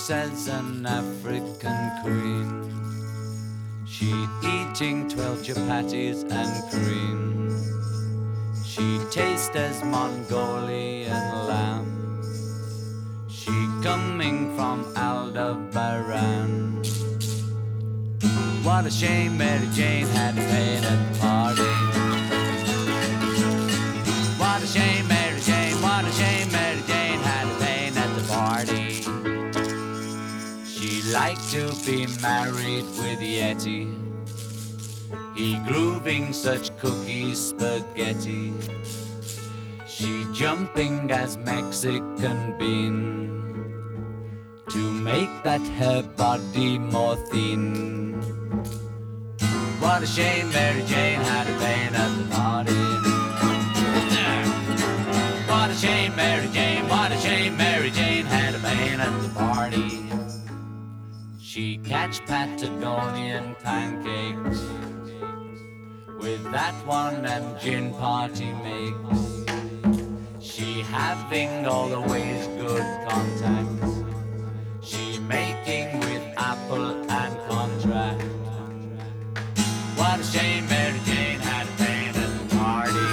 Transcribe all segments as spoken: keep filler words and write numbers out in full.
looks as an African queen. She'd eating twelve chapatis and cream. She tastes as Mongolian lamb. She coming from Aldebaran. What a shame Mary Jane had to pay at the party. What a shame Mary Jane, what a shame Mary Jane had to pay at the party. She liked to be married with Yeti. He grooving such cookie spaghetti. She jumping as Mexican bean to make that her body more thin. What a shame Mary Jane had a pain at the party. What a shame Mary Jane, what a shame Mary Jane had a pain at the party. She catch Patagonian pancakes with that one and gin party makes. She having always good contacts. She making with Apple and contract. What a shame Mary Jane had a pain at the party.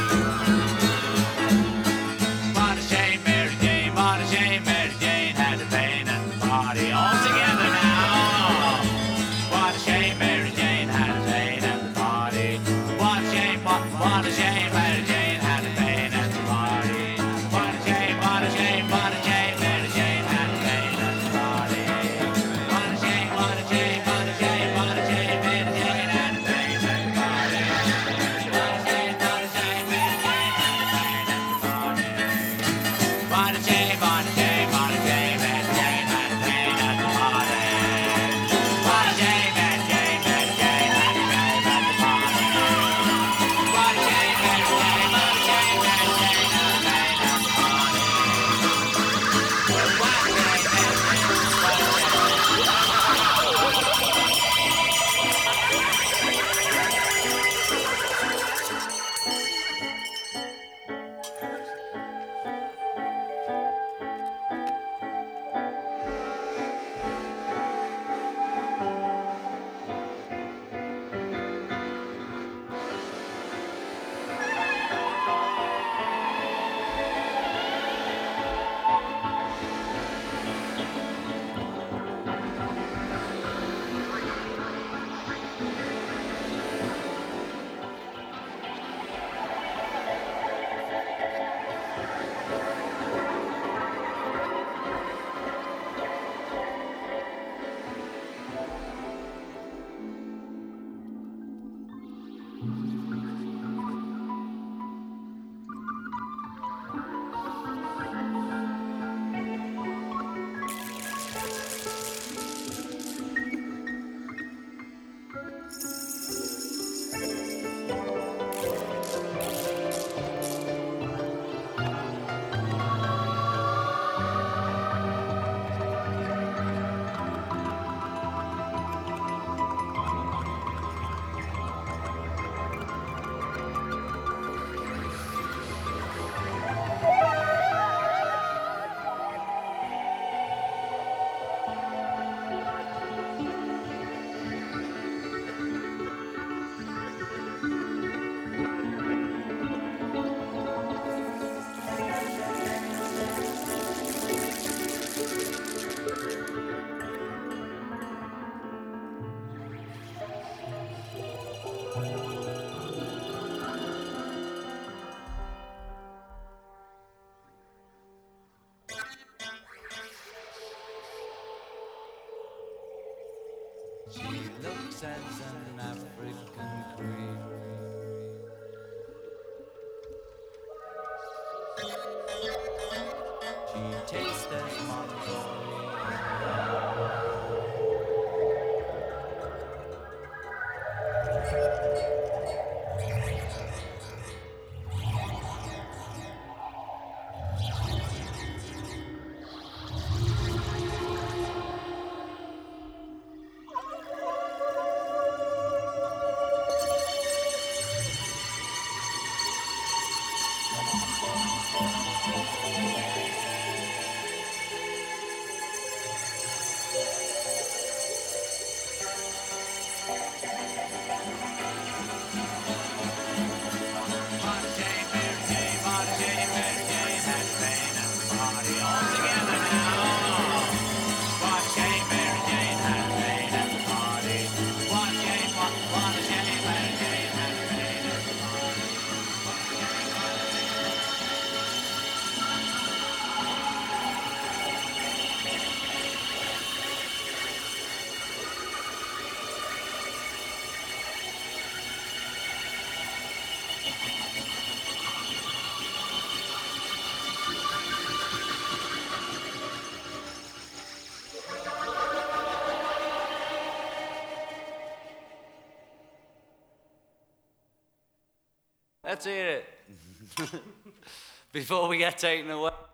What a shame Mary Jane, what a shame Mary Jane had a pain at the party. All together now. What a shame Mary Jane had a pain at the party. What a shame, what, what a shame Mary Jane had a pain at the party. What a shame, what a shame, what a shame Mary Jane had a pain at the party. What a shame, what a shame, what a shame, what a shame Mary Jane had a pain at the party. What a shame, what a shame Mary Jane had a pain at the party. What a shame, what a shame, what a shame Mary Jane had a pain at the party. What a shame Mary Jane, Mary Jane had a pain at the party. What a shame Mary Jane, what a shame Mary Jane had a pain at the party. What a shame Mary She looks as an African queen. She tastes as Let's hear it. Before we get taken away.